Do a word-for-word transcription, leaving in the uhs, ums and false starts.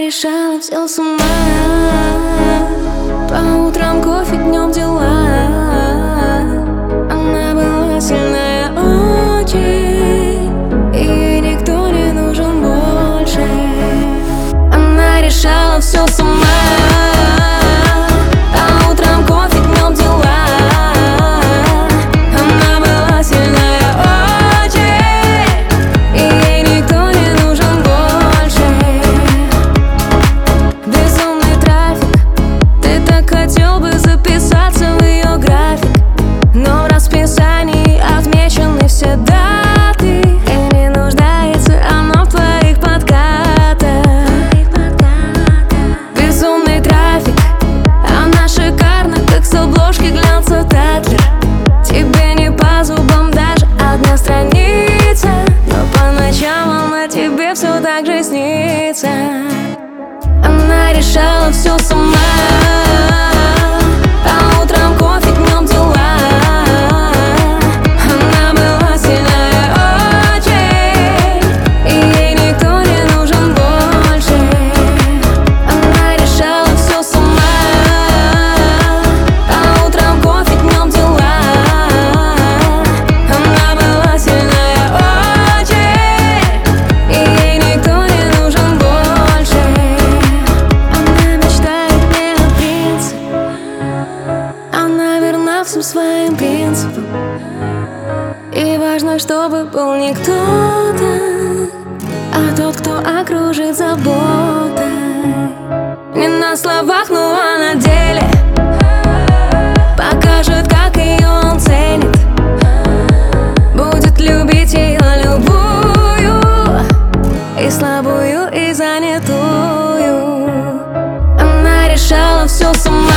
решала все сама. По утрам кофе, днем дела. Она была сильная очень, и никто не нужен больше. Она решала все сама. По утрам кофе, днем дела. Она была сильная очень, и ей никто не нужен больше. Безумный трафик, ты так хотел бы записаться в ее график, но в расписании отмечены все даты, и не нуждается оно в твоих подкатах. Безумный трафик, она шикарна, как с обложки глянца Татлер. Тебе не по зубам даже одна страница, но по ночам она тебе все так же снится. Она решала все сама. По утрам кофе, днем дела. Она была сильная очень, и ей никто не нужен больше. Она решала все сама. По утрам кофе, днем дела. Она была сильная очень, и ей никто не нужен больше. Она мечтает не о принце, она верна всем своим принципам. И важно, чтобы был не кто-то, а тот, кто окружит заботой. Не на словах, но а на деле покажет, как ее он ценит. Будет любить ее любую, и слабую, и занятую. Она решала все сама.